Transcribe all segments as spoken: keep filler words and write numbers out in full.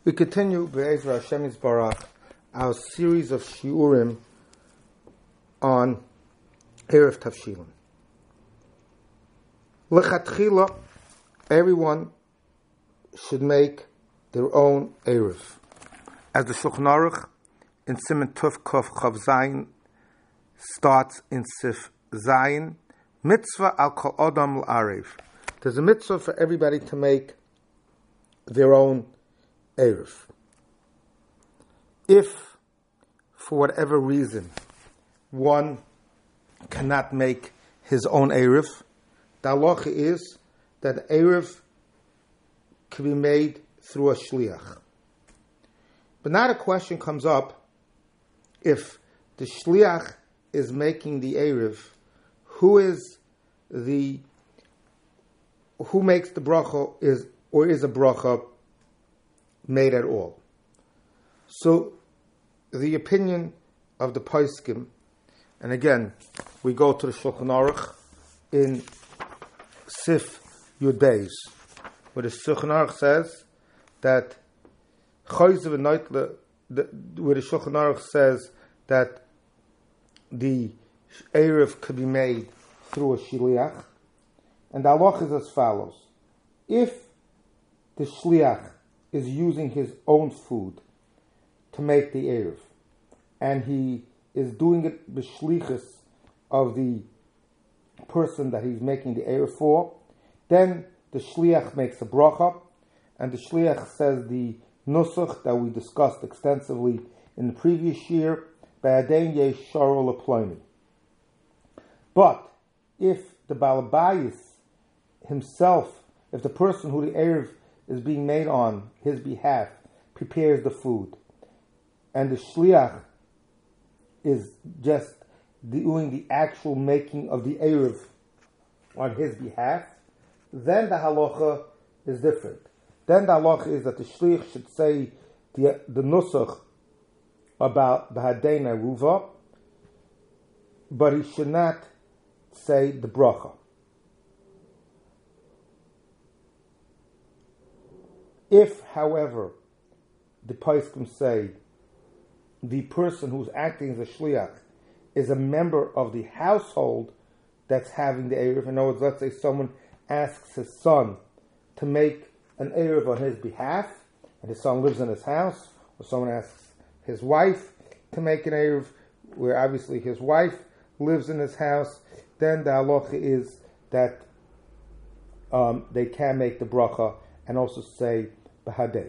We continue Be'ezra Hashem Yisbarach our series of shiurim on Erev Tavshilin. Lechatchila, everyone should make their own Erev. As the Shulchan Aruch in Siman Tuf Kof Chav Zayin starts in Sif Zayin, mitzvah al kol adam l'Arev. There's a mitzvah for everybody to make their own Erev. If, for whatever reason, one cannot make his own Erev, the halacha is that Erev can be made through a shliach. But now the question comes up, if the shliach is making the Erev, who is the, who makes the bracha, is or is a bracha made at all? So, the opinion of the Poskim, and again, we go to the Shulchan Aruch in Sif Yud Beis, where the Shulchan Aruch says that Chayzev Noitle, where the Shulchan Aruch says that the Erev could be made through a shliach, and the halach is as follows: if the shliach is using his own food to make the Erev, and he is doing it b'shlichus of the person that he's making the Erev for, then the shliach makes a bracha, and the shliach says the nusach that we discussed extensively in the previous year, ba'adein yesh sharo l'ploini. But if the balabayis himself, if the person who the Erev is being made on his behalf prepares the food, and the shliach is just doing the actual making of the Erev on his behalf, then the halacha is different. Then the halacha is that the shliach should say the, the nusach about the hadei ruva, but he should not say the bracha. If, however, the poskim say the person who's acting as a shliach is a member of the household that's having the Erev, in other words, let's say someone asks his son to make an Erev on his behalf, and his son lives in his house, or someone asks his wife to make an Erev, where obviously his wife lives in his house, then the halacha is that um, they can make the bracha and also say b'hadei.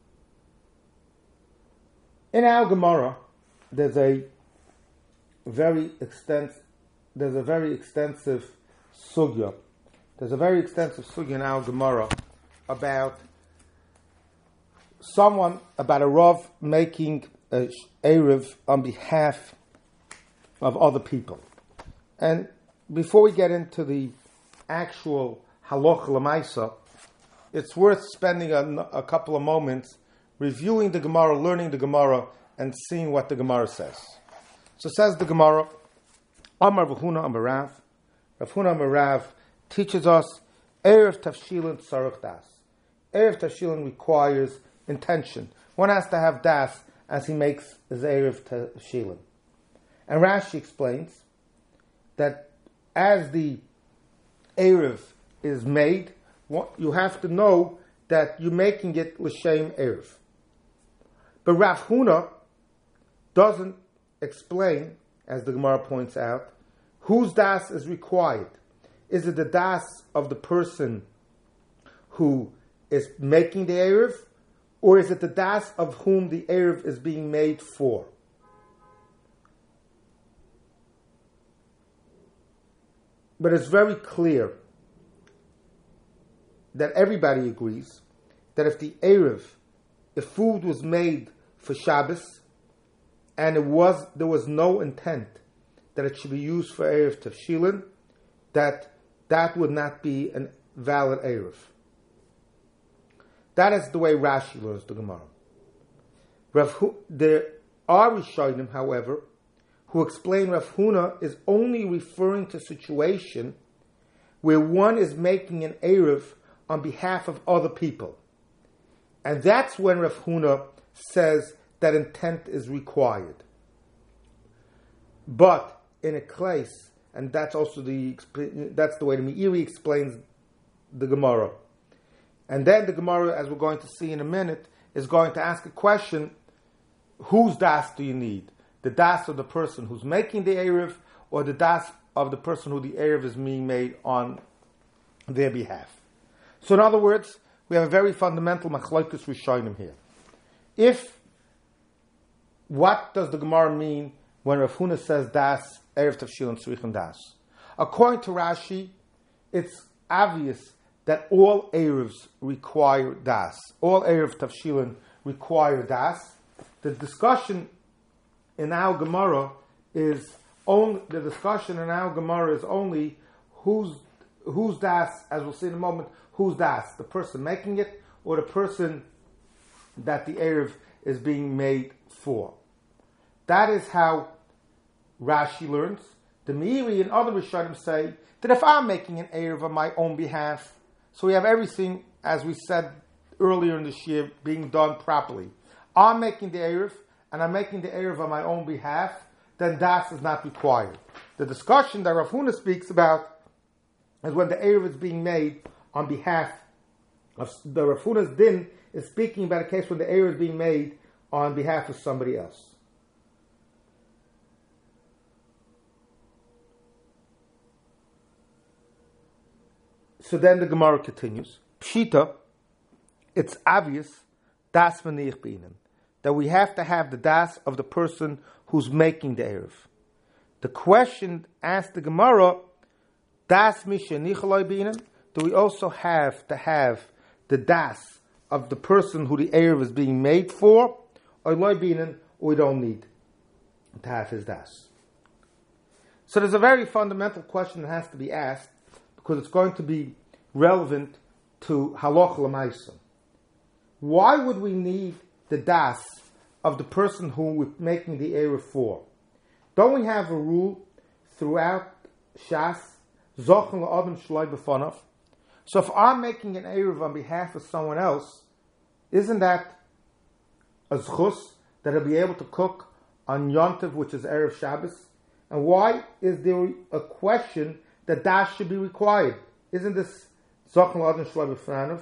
In our Gemara, there's a very extensive, there's a very extensive sugya. There's a very extensive sugya in our Gemara about someone, about a Rav making a Erev on behalf of other people. And before we get into the actual halacha l'maisa, it's worth spending a, a couple of moments reviewing the Gemara, learning the Gemara, and seeing what the Gemara says. So says the Gemara, Amar V'huna Amar Rav, Rav Huna Amar Rav teaches us, Erev Tavshilin Tzarech Das. Erev Tavshilin requires intention. One has to have das as he makes his Erev Tavshilin. And Rashi explains that as the Erev is made, you have to know that you're making it l'shem Erev. But Rav Huna doesn't explain, as the Gemara points out, whose das is required. Is it the das of the person who is making the Erev, or is it the das of whom the Erev is being made for? But it's very clear that everybody agrees that if the Erev, if food was made for Shabbos, and it was there was no intent that it should be used for Erev Tavshilin, that that would not be a valid Erev. That is the way Rashi learns the Gemara. Rav, there are Rishonim, however, who explain Rav Huna is only referring to a situation where one is making an Erev on behalf of other people. And that's when Rav Huna says that intent is required. But in a case, and that's also the that's the way the Meiri explains the Gemara. And then the Gemara, as we're going to see in a minute, is going to ask a question: whose das do you need? The das of the person who's making the Erev, or the das of the person who the Erev is being made on their behalf? So in other words, we have a very fundamental machlokes rishonim here. If, what does the Gemara mean when Rav Huna says das, Erev Tavshilin Tzrichim das? According to Rashi, it's obvious that all Erevs require das. All Erev Tavshilin require das. The discussion in our Gemara is only, the discussion in our Gemara is only who's, who's das, as we'll see in a moment, who's das? The person making it, or the person that the Erev is being made for? That is how Rashi learns. The Meiri and other Rishonim say that if I'm making an Erev on my own behalf, so we have everything, as we said earlier in this year, being done properly. I'm making the Erev, and I'm making the Erev on my own behalf, then das is not required. The discussion that Rav Huna speaks about is when the Erev is being made on behalf of the Rav Huna's din, is speaking about a case when the Erev is being made on behalf of somebody else. So then the Gemara continues. Pshita, it's obvious, das v'nich b'inen, that we have to have the das of the person who's making the Erev. The question asked the Gemara, das misha nichaloi b'inen, do we also have to have the das of the person who the Erev is being made for, or loy b'inen, or we don't need to have his das? So there's a very fundamental question that has to be asked, because it's going to be relevant to halacha l'maisa. Why would we need the das of the person who we're making the Erev for? Don't we have a rule throughout Shas, zochen la'adam shloi b'fanav? So if I'm making an Erev on behalf of someone else, isn't that a zchus that he'll be able to cook on Yontiv, which is Erev Shabbos? And why is there a question that das should be required? Isn't this zochen la'adam shloi b'fanav?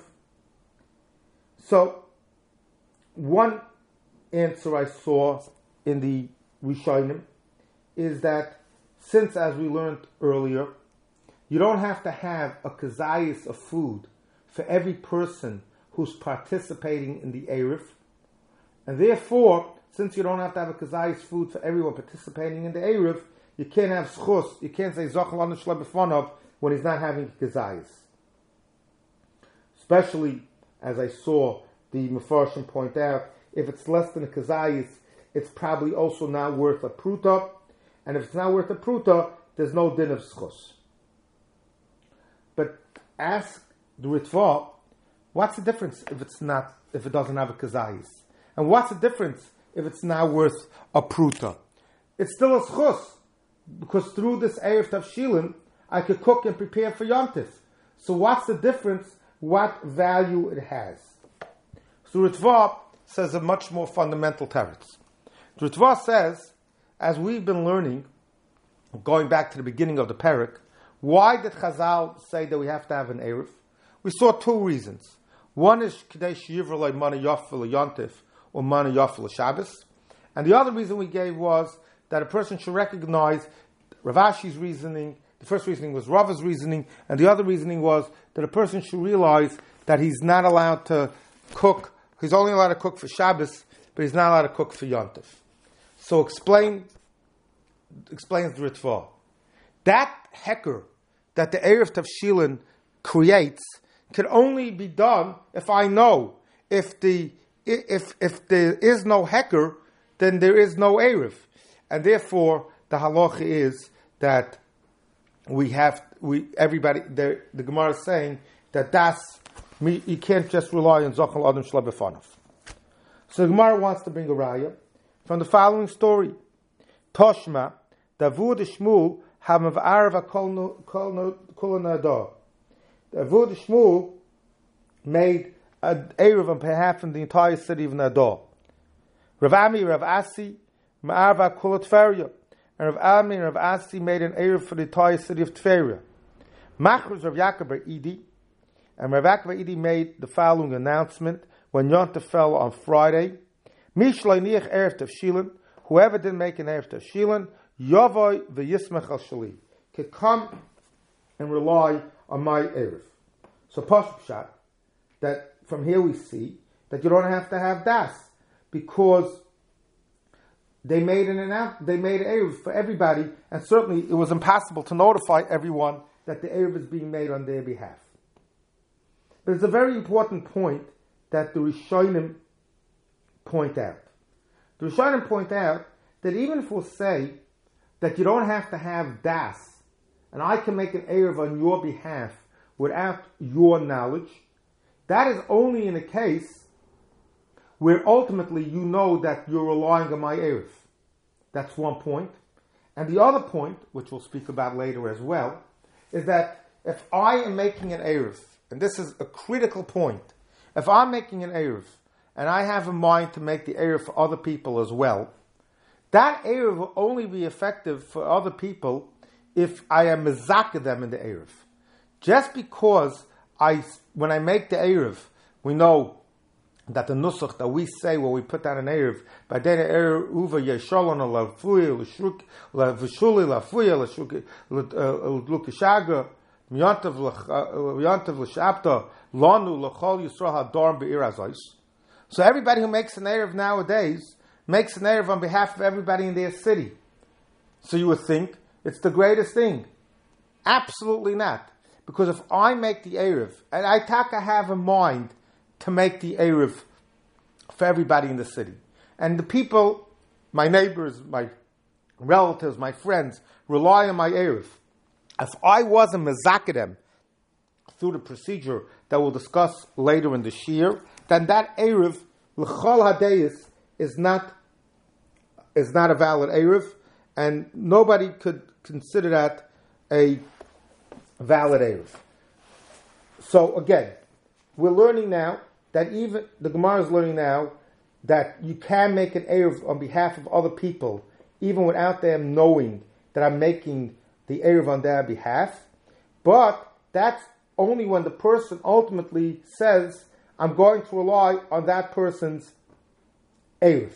So, one answer I saw in the Rishonim is that since, as we learned earlier, you don't have to have a kazayis of food for every person who's participating in the Erev, and therefore, since you don't have to have a kazayis food for everyone participating in the Erev, you can't have schus, you can't say zochen la'adam shloi b'fanav when he's not having kazayis. Especially, as I saw the Mefarshim point out, if it's less than a kazayis, it's probably also not worth a pruta, and if it's not worth a pruta, there's no din of schus. But ask the Ritva, what's the difference if it's not, if it doesn't have a kazayis? And what's the difference if it's not worth a pruta? It's still a schus, because through this Erev Tavshilin, I could cook and prepare for Yontif. So what's the difference? What value it has? So Ritva says a much more fundamental teretz. Ritva says, as we've been learning, going back to the beginning of the parak, why did Chazal say that we have to have an Erev? We saw two reasons. One is Kadesh Yivralai Mana Yafil Yontif or Mana Yafil Shabbos. And the other reason we gave was that a person should recognize Rav Ashi's reasoning. The first reasoning was Rava's reasoning, and the other reasoning was that a person should realize that he's not allowed to cook. He's only allowed to cook for Shabbos, but he's not allowed to cook for Yontif. So explain, explains the Ritva. That heker that the Erev Tavshilin creates can only be done if I know if the if if there is no heker, then there is no Erev, and therefore the halacha is that we have we everybody the, the Gemara is saying that that's me, you can't just rely on zochen la'adam shloi b'fanav. So the Gemara wants to bring a raya from the following story. Toshma Davud Shmuel hamav arva kol nada. Davud Shmuel made an Erev on behalf of the entire city of Nador. Rav Ami, Rav Asi, Ma'arva Kula Tveria. And Rav Ami and Rav Asi made an Erev for the entire city of Tveria. Machruz Rav Yaakov Bar Idi, and Rav Yaakov Bar Idi made the following announcement when Yom Tov fell on Friday. Mishloi niach Erev Tavshilin, whoever didn't make an Erev Tavshilin, Yavoi v'yismach al shali, could come and rely on my Erev. So Pashup Pshat, that from here we see that you don't have to have das, because they made an announcement, they made an Erev for everybody, and certainly it was impossible to notify everyone that the Erev is being made on their behalf. But it's a very important point that the Rishonim point out. The Rishonim point out that even if we'll say that you don't have to have das, and I can make an Erev on your behalf without your knowledge, that is only in a case where ultimately you know that you're relying on my Erev. That's one point. And the other point, which we'll speak about later as well, is that if I am making an Erev, and this is a critical point, if I'm making an Erev, and I have in mind to make the Erev for other people as well, that Erev will only be effective for other people if I am mezakeh them in the Erev. Just because I, when I make the Erev, we know that the nusach that we say when we put down an Erev, by then Erev uva yeshalon lafuya l'shruk l'vishuli lafuya l'shruk l'lukishaga miyantav l'shabta lanu l'chol yisrael hadorm be'ir azos. So everybody who makes an Erev nowadays makes an Erev on behalf of everybody in their city. So you would think it's the greatest thing. Absolutely not. Because if I make the Erev, and I taka have in mind to make the Erev for everybody in the city, and the people, my neighbors, my relatives, my friends, rely on my Erev, if I wasn't mezakeh them through the procedure that we'll discuss later in the Shir, then that Erev, l'chol hadeyis, is not is not a valid Erev, and nobody could consider that a valid Erev. So again, we're learning now that even, the Gemara is learning now that you can make an Erev on behalf of other people, even without them knowing that I'm making the Erev on their behalf, but that's only when the person ultimately says, I'm going to rely on that person's Erev.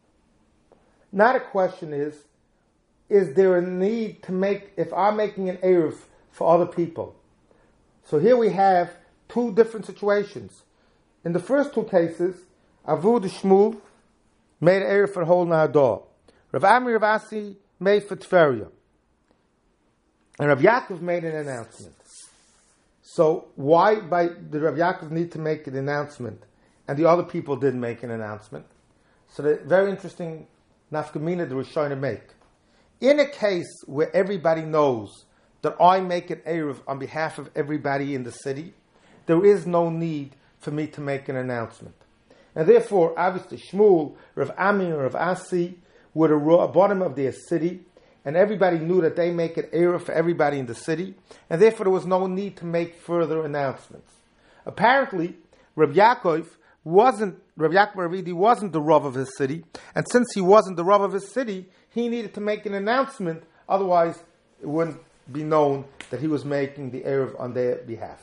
Now the question is, is there a need to make, if I'm making an Erev for other people? So here we have two different situations. In the first two cases, Avud Shmuel made an Erev for the whole Nador. Rav Ami, Rav Asi made for Tveria. And Rav Yaakov made an announcement. So why by did Rav Yaakov need to make an announcement and the other people didn't make an announcement? So the very interesting nafkamina the Rishonim make. In a case where everybody knows that I make an Erev on behalf of everybody in the city, there is no need for me to make an announcement. And therefore, obviously, Shmuel, Rav Ami, and Rav Asi were the bottom of their city, and everybody knew that they make an Erev for everybody in the city, and therefore there was no need to make further announcements. Apparently, Rav Yaakov wasn't, Rav Yaakov Bar Idi wasn't the Rav of his city, and since he wasn't the Rav of his city, he needed to make an announcement, otherwise it wouldn't be known that he was making the Erev on their behalf.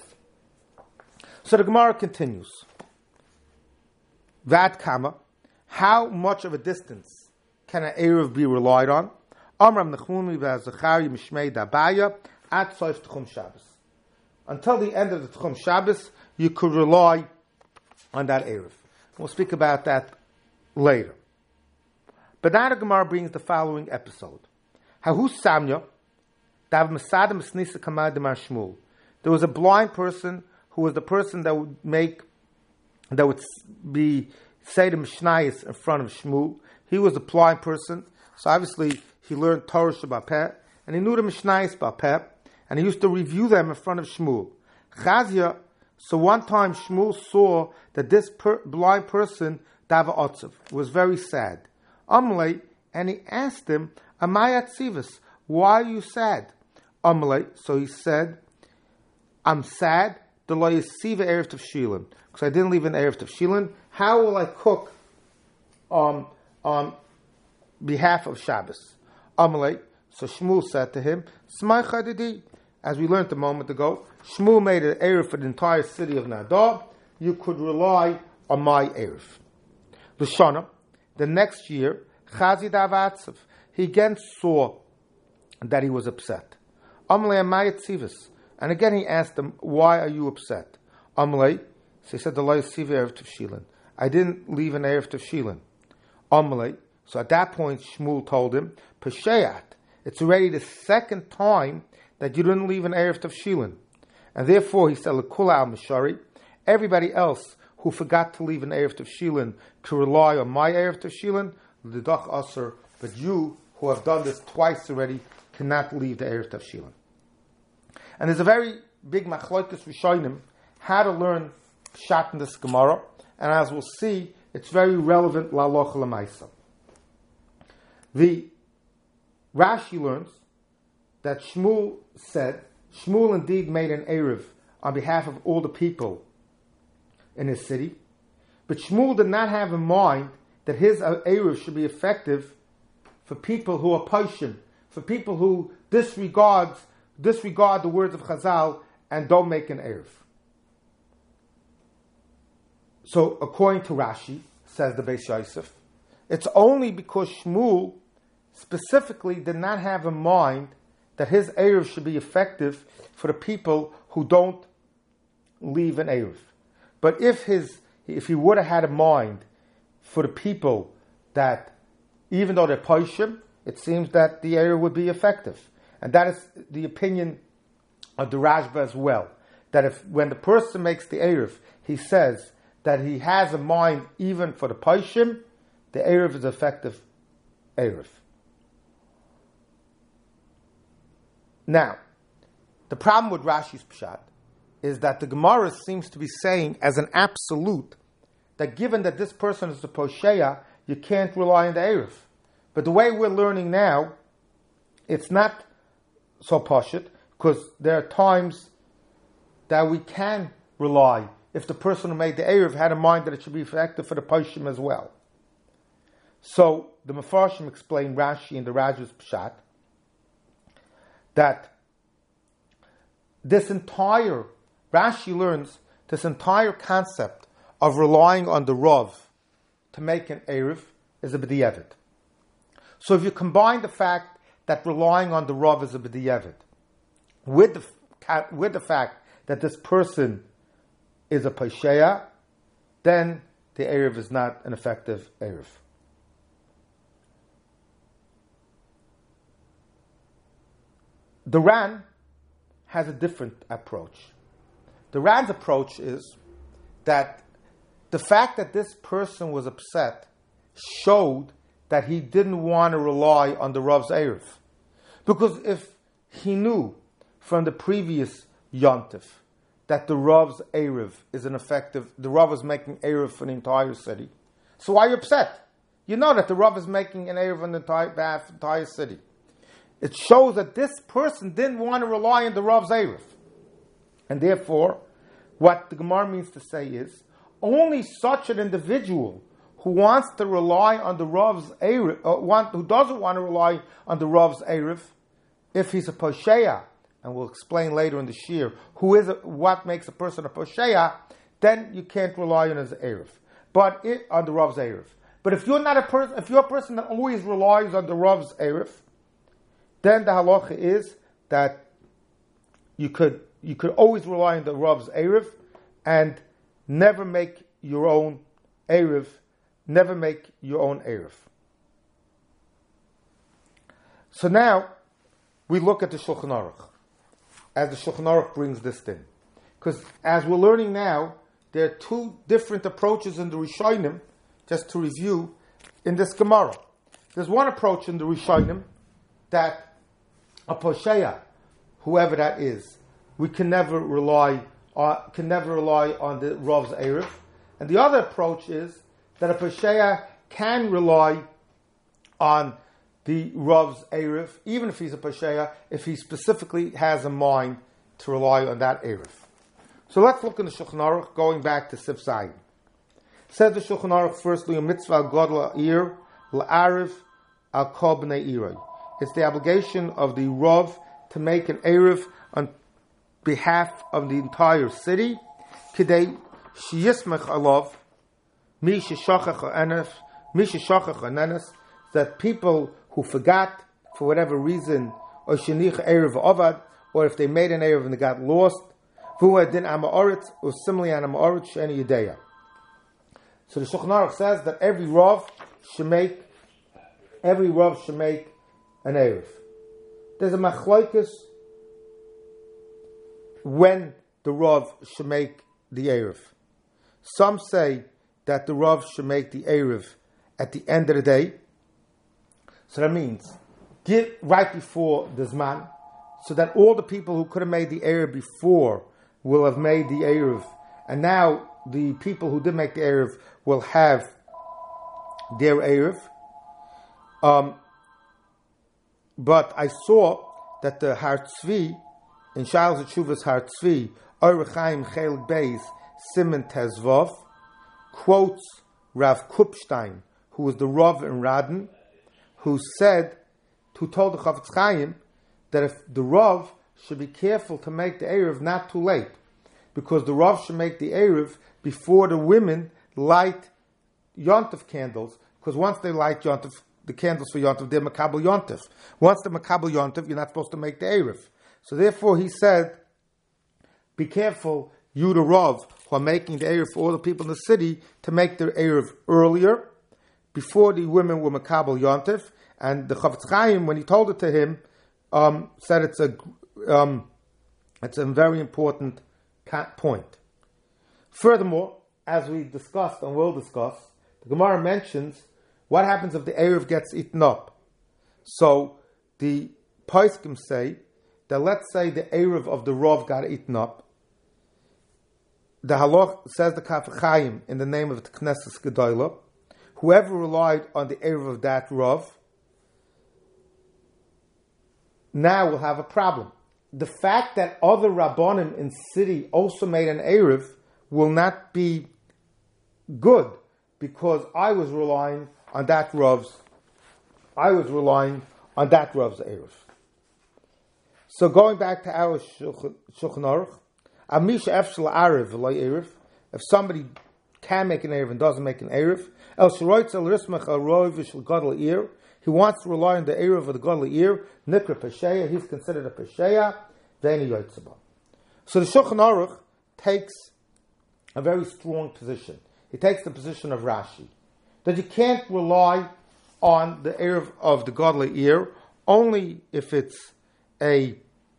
So the Gemara continues. Vad kama, how much of a distance can an Erev be relied on? Amram Nechumi v'Zachari Mishmei Dabaya at Soif Tchum Shabbos. Until the end of the Tchum Shabbos, you could rely on that Erev. We'll speak about that later. But now the Gemara brings the following episode. Hahu Samya, Dav Mesadam Snisa Kamad Shmuel. There was a blind person who was the person that would make, that would be say the Mishnayos in front of Shmuel. He was a blind person, so obviously he learned Torah Shabbat Peh, and he knew the Mishnayos Shabbat Peh, and he used to review them in front of Shmuel. Chazia, so one time Shmuel saw that this per, blind person, Dava Otzev, was very sad. Amalei, and he asked him, Amayat Tzivus, why are you sad? Amalei, so he said, I'm sad the lo yisiva erev tefshilin, because I didn't leave an erev tefshilin. How will I cook um, on behalf of Shabbos? Amalei. So Shmuel said to him, Smai chadidi. As we learned a moment ago, Shmuel made an erev for the entire city of Nadab. You could rely on my erev. L'shana. The next year, Chazid Avatzav, he again saw that he was upset. Amalei Amayat Tzivas. And again he asked him, why are you upset? Amalei, so he said, the Lo Yisiva Erev Tefshilin. I didn't leave an Erev Tefshilin. Amalei, so at that point Shmuel told him, Pesheat, it's already the second time that you didn't leave an Erev Tefshilin. And therefore he said, L'kul al Mishari, everybody else who forgot to leave an Erev Tefshilin to rely on my Erev Tefshilin, L'dach Aser, but you who have done this twice already cannot leave the Erev Tefshilin. And there's a very big machlokes rishonim how to learn pshat in this Gemara, and as we'll see, it's very relevant la'alocha l'maisa. The Rashi learns that Shmuel said, Shmuel indeed made an erev on behalf of all the people in his city, but Shmuel did not have in mind that his erev should be effective for people who are poshim, for people who disregards disregard the words of Chazal and don't make an erev. So, according to Rashi, says the Beis Yosef, it's only because Shmuel specifically did not have in mind that his erev should be effective for the people who don't leave an erev. But if his, if he would have had in mind for the people that, even though they're poshim, it seems that the erev would be effective. And that is the opinion of the Rashba as well. That if when the person makes the erev, he says that he has a mind even for the poshim, the erev is effective erev. Now, the problem with Rashi's pshat is that the Gemara seems to be saying as an absolute that given that this person is a posheya, you can't rely on the erev. But the way we're learning now, it's not so pashut, because there are times that we can rely if the person who made the erev had in mind that it should be effective for the poshim as well. So the Mefarshim explained Rashi and the Raj's pshat that this entire Rashi learns this entire concept of relying on the Rav to make an erev is a b'diavad. So if you combine the fact that relying on the Rav is a b'diavad with the, with the fact that this person is a posheya, then the erev is not an effective erev. The Ran has a different approach. The Ran's approach is that the fact that this person was upset showed that he didn't want to rely on the Rav's erev. Because if he knew from the previous Yontif that the Rav's erev is an effective, the Rav is making erev for the entire city, so why are you upset? You know that the Rav is making an erev on the entire, behalf of the entire city. It shows that this person didn't want to rely on the Rav's erev. And therefore, what the Gemara means to say is, only such an individual who wants to rely on the Rav's erev, uh, want, who doesn't want to rely on the Rav's erev, if he's a posheya, and we'll explain later in the shir who is a, what makes a person a posheya, then you can't rely on his erev, but it, on the Rav's erev. But if you're not a person, if you're a person that always relies on the Rav's erev, then the halacha is that you could you could always rely on the Rav's erev and never make your own erev, never make your own erev. So now we look at the Shulchan Aruch, as the Shulchan Aruch brings this in. Because as we're learning now, there are two different approaches in the Rishonim, just to review, in this Gemara. There's one approach in the Rishonim that a posheya, whoever that is, we can never rely on, can never rely on the Rav's erev. And the other approach is that a posheya can rely on the Rav's erev, even if he's a posheya, if he specifically has a mind to rely on that erev. So let's look in the Shulchan Aruch, going back to Sif Zayin. Says the Shulchan Aruch, firstly, a mitzvah godla ir la'ariv al kol b'nei iroi. It's the obligation of the Rav to make an Erev on behalf of the entire city. Kidei sheyismech alav mi sheshachach ha'enef mi sheshachach ha'nenes, that people who forgot for whatever reason, or shenich Erev avad, or if they made an Erev and they got lost, v'hu din amaoritz, or similarly an amaoritz sheni yedeya. So the Shulchan Aruch says that every Rav should make, every Rav should make an Erev. There's a machlokes when the Rav should make the Erev. Some say that the Rav should make the Erev at the end of the day. So that means get right before the Zman, so that all the people who could have made the Erev before will have made the Erev, and now the people who did make the Erev will have their Erev. Um, but I saw that the Har Tzvi, in Sha'al Zetshuva's Har Tzvi, Orach Chaim Chelik Beis, Siman Tezvov, quotes Rav Kupstein, who was the Rav in Radin, who said, who told the Chafetz Chaim that if the Rav should be careful to make the Erev not too late, because the Rav should make the Erev before the women light Yontif candles, because once they light Yontif, the candles for Yontif, they're Makabel Yontif. Once they're Makabel Yontif, you're not supposed to make the Erev. So therefore he said, be careful, you the Rav, who are making the Erev for all the people in the city, to make their Erev earlier, before the women were Makabel Yontif. And the Chafetz Chaim, when he told it to him, um, said it's a um, it's a very important point. Furthermore, as we discussed and will discuss, the Gemara mentions what happens if the Erev gets eaten up. So the Poskim say that let's say the Erev of the Rav got eaten up. The Halach says the Kaf Chaim in the name of the Knesset Gedolah, whoever relied on the Erev of that Rav now will have a problem. The fact that other Rabbanim in city also made an Erev will not be good, because I was relying on that Rav's, I was relying on that Rav's Erev. So going back to our Shulchan Aruch, Amisha Efshel Arev v'lo Erev, if somebody can make an Erev and doesn't make an Erev, El Sheroitz El Rismach El Roi V'Shel Gadol Ir, he wants to rely on the Erev of the Gadol Ir, Nikra Pesheya, he's considered a Pesheya, V'eni Yotzeba. So the Shulchan Aruch takes a very strong position. He takes the position of Rashi, that you can't rely on the Erev of the Gadol Ir only if it's a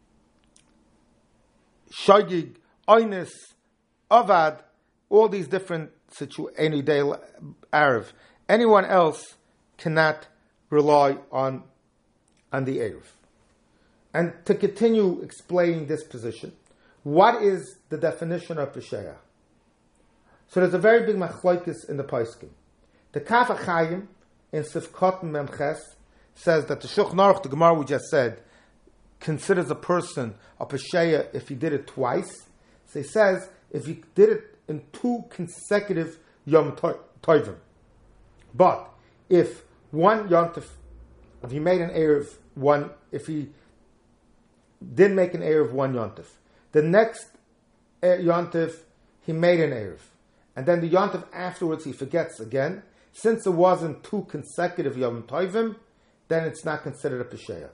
Shagig, Oines, Avad, all these different situations, any day Erev. Anyone else cannot rely on, on the Erev. And to continue explaining this position, what is the definition of Pesheya? So there's a very big machlokes in the Poskim. The Kaf HaChaim in Sifkot Memches says that the Shulchan Aruch, the Gemara we just said, considers a person a Pesheya if he did it twice. So he says if he did it in two consecutive Yom Tovim. But if one Yontif, if he made an Erev one, if he didn't make an Erev one Yontif, the next Yontif he made an Erev, and then the Yontif afterwards he forgets again, since it wasn't two consecutive Yom Tovim, then it's not considered a Pesheya.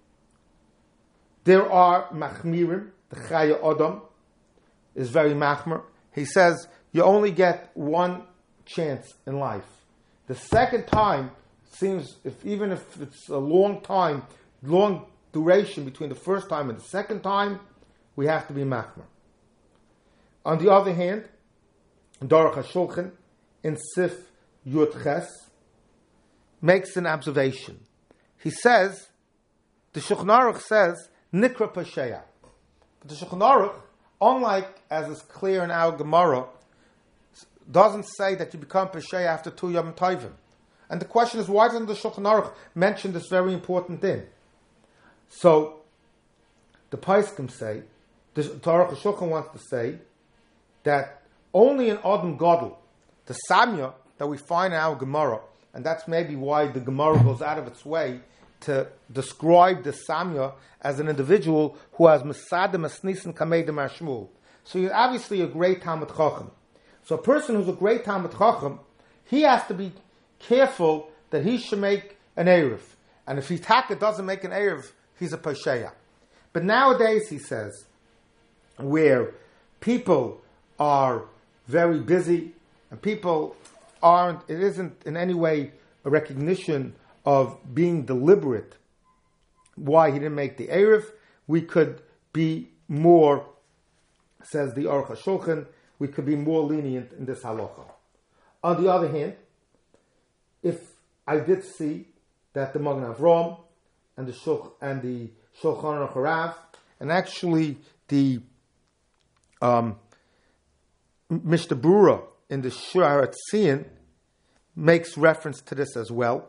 There are Machmirim, the Chaya Odom is very Machmir. He says you only get one chance in life. The second time seems, if even if it's a long time, long duration between the first time and the second time, we have to be Machmir. On the other hand, Dorach HaShulchan in Sif Yud Ches makes an observation. He says, the Shulchan Aruch says, Nikra Pesheya. But the Shulchan Aruch, unlike as is clear in our Gemara, doesn't say that you become Pesheya after two Yom Tovim. And the question is, why doesn't the Shulchan Aruch mention this very important thing? So, the Poskim say, the Torah HaShulchan wants to say, that only in Adam Gadol, the Samya that we find in our Gemara, and that's maybe why the Gemara goes out of its way to describe the Samya as an individual who has Mesadim Asnisin Kamedim Ashmul. So he's obviously a great Talmid Chacham. So a person who's a great Talmid Chacham, he has to be careful that he should make an Erev. And if he taka doesn't make an Erev, he's a Pasheya. But nowadays, he says, where people are very busy and people aren't, it isn't in any way a recognition of being deliberate why he didn't make the Erev, we could be more, says the Aruch HaShulchan, we could be more lenient in this halacha. On the other hand, if I did see that the Magen Avraham and the Shulch and the Shulchan Aruch Harav, and actually the um, Mishnah Berurah in the Shur HaTzion makes reference to this as well.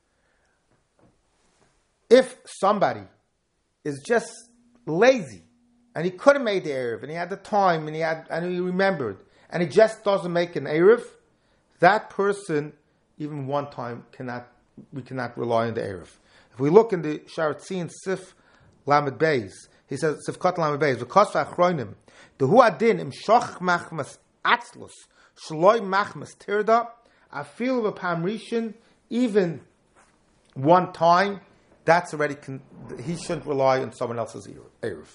If somebody is just lazy and he could have made the Erev and he had the time and he had and he remembered and he just doesn't make an Erev, that person even one time cannot we cannot rely on the Erev. If we look in the Shur HaTzion Sif Lamed Beis, he says Sif Kot Lamed Beis, v'kos v'achronim, the hu adin im shoch machmas atzlus shloi machmas tirda, afil v'pam rishon, even one time, that's already, con- he shouldn't rely on someone else's Erev.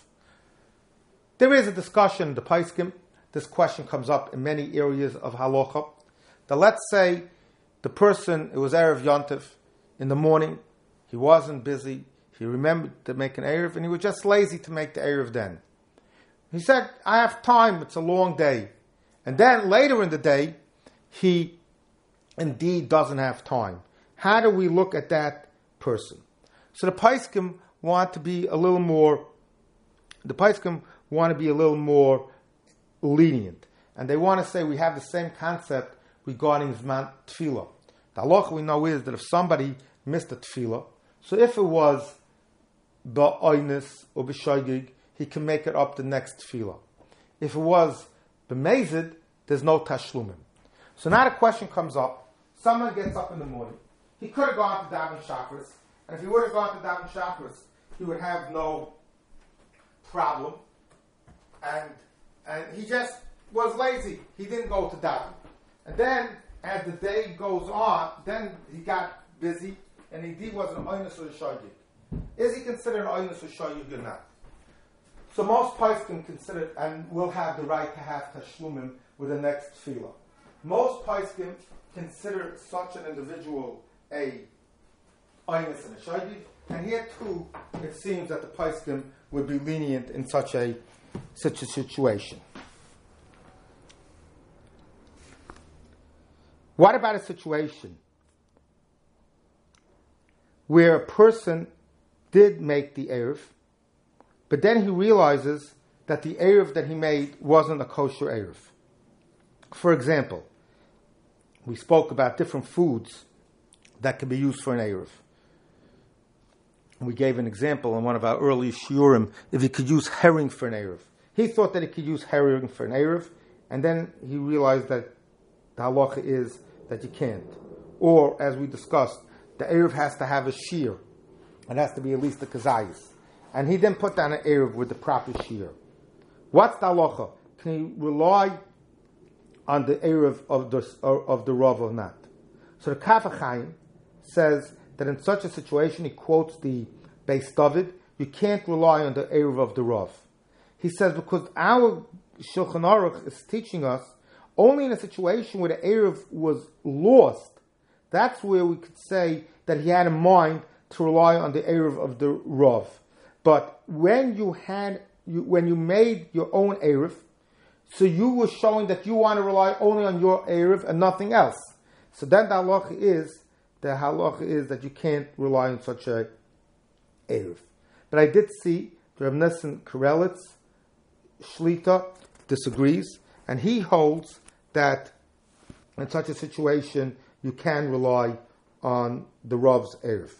There is a discussion in the Paiskim. This question comes up in many areas of halacha. That let's say the person, it was Erev Yontif in the morning, he wasn't busy, he remembered to make an Erev, and he was just lazy to make the Erev then. He said, I have time, it's a long day. And then later in the day, he indeed doesn't have time. How do we look at that person? So the Paiskim want to be a little more, the Paiskim want to be a little more lenient. And they want to say we have the same concept regarding Zman Tefillah. The halacha we know is that if somebody missed a Tefillah, so if it was Ba'oinus or B'shoigig, he can make it up the next Tefillah. If it was B'mezid, there's no Tashlumim. So now the question comes up, someone gets up in the morning, he could have gone to Daven Shachris, and if he would have gone to Daven Shachris, he would have no problem. And and he just was lazy. He didn't go to Daven. And then, as the day goes on, then he got busy, and indeed was an oinus or a shogig. Is he considered an oinus or shogig or not? So most Paiskim consider it, and will have the right to have tashlumim with the next tefillah. Most Paiskim consider such an individual a oinus and a shogig, and here too, it seems that the Paiskim would be lenient in such a such a situation. What about a situation where a person did make the Erev, but then he realizes that the Erev that he made wasn't a kosher Erev? For example, we spoke about different foods that can be used for an Erev. We gave an example in one of our early shiurim, if he could use herring for an Erev. He thought that he could use herring for an Erev, and then he realized that the halacha is that you can't. Or, as we discussed, the Erev has to have a shear. It has to be at least a kazayis. And he then put down an Erev with the proper shear. What's the halacha? Can he rely on the Erev of the, of the Rav or not? So the Kaf HaChaim says that in such a situation, he quotes the Beis David, you can't rely on the Erev of the Rav. He says because our Shulchan Aruch is teaching us only in a situation where the Erev was lost, that's where we could say that he had in mind to rely on the Erev of the Rav. But when you had, you, when you made your own Erev, so you were showing that you want to rely only on your Erev and nothing else. So then the halacha is, the halacha is that you can't rely on such a Erev. But I did see Reb Nissen Karelitz, Shlita, disagrees, and he holds that in such a situation you can rely on the Rav's Erev.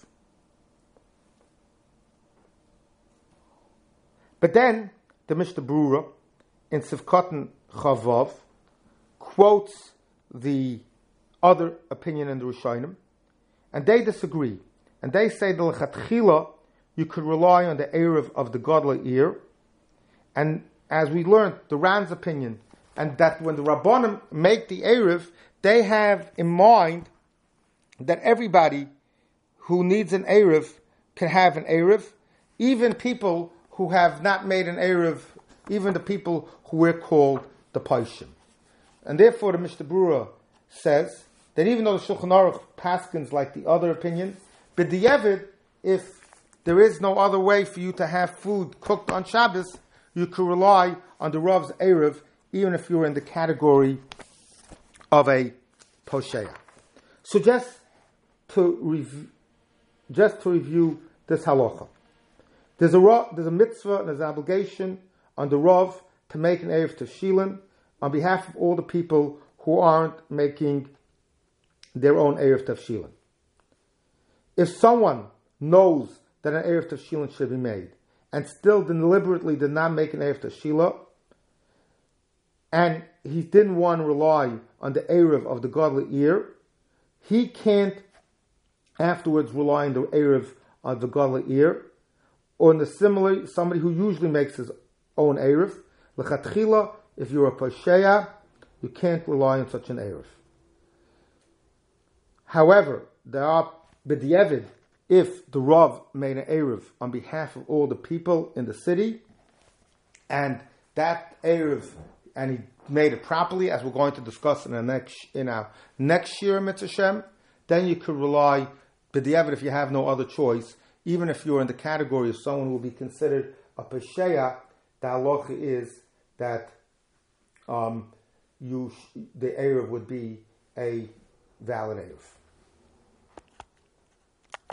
But then the Mishnah Berurah in Sivkotten Chavav quotes the other opinion in the Rishonim, and they disagree. And they say the lechatchila, you could rely on the Erev of the Gadol ear. And as we learned, the Ran's opinion, and that when the Rabbanim make the Erev, they have in mind that everybody who needs an Erev can have an Erev, even people who have not made an Erev, even the people who we're called the Paishim. And therefore the Mishnah Berurah says that even though the Shulchan Aruch paskins like the other opinion, b'diavad, if there is no other way for you to have food cooked on Shabbos, you can rely on the Rav's Erev, even if you're in the category of a Posheya. So just to rev- just to review this halacha, there's a Rav, there's a mitzvah and there's an obligation on the Rav to make an Erev Tefshilin on behalf of all the people who aren't making their own Erev Tefshilin. If someone knows that an Erev Tefshilin should be made and still deliberately did not make an Erev Tefshilin, and he didn't want to rely on the Erev of the Gadol ear, he can't afterwards rely on the Erev of the Gadol ear, or in the similar, somebody who usually makes his own Erev. L'chatchila, if you're a Posheya, you can't rely on such an Erev. However, there are b'diavad, if the Rav made an Erev on behalf of all the people in the city, and that Erev, and he made it properly, as we're going to discuss in our next in our next year, Mitzvah Shem, then you could rely b'diavad if you have no other choice, even if you're in the category of someone who will be considered a Pesheya. The halacha is that um, you sh- the Erev would be a valid Erev.